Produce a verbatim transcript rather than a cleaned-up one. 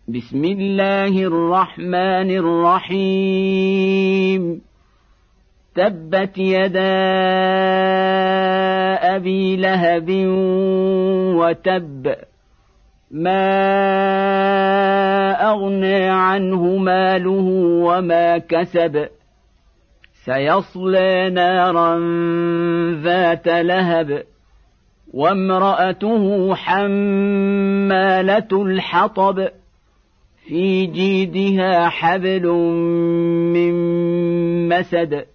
بسم الله الرحمن الرحيم تبت يدا أبي لهب وتب ما أغنى عنه ماله وما كسب سيصلى نارا ذات لهب وامرأته حمالة الحطب في جيدها حبل من مسد